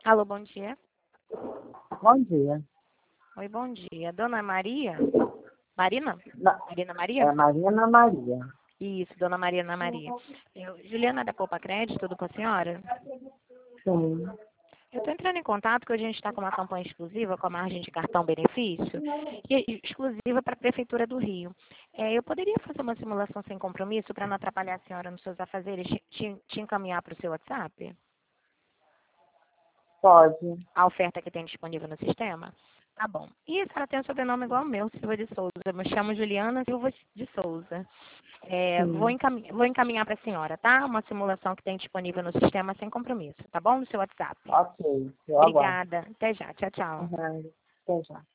Alô, bom dia. Bom dia. Oi, bom dia. Dona Maria? Marina? Na- Marina Maria? É Marina Maria. Isso, Dona Mariana Maria. Juliana da Poupa Crédito, tudo com a senhora? Sim. Eu estou entrando em contato porque a gente está com uma campanha exclusiva com a margem de cartão benefício, e exclusiva para a Prefeitura do Rio. Eu poderia fazer uma simulação sem compromisso para não atrapalhar a senhora nos seus afazeres, te encaminhar para o seu WhatsApp? Pode. A oferta que tem disponível no sistema? Tá bom. E a senhora tem um sobrenome igual ao meu, Silva de Souza. Eu me chamo Juliana Silva de Souza. Sim. Vou encaminhar para a senhora, tá? Uma simulação que tem disponível no sistema sem compromisso, tá bom? No seu WhatsApp. Ok. Eu aguardo. Obrigada. Até já. Tchau, tchau. Uhum. Até já.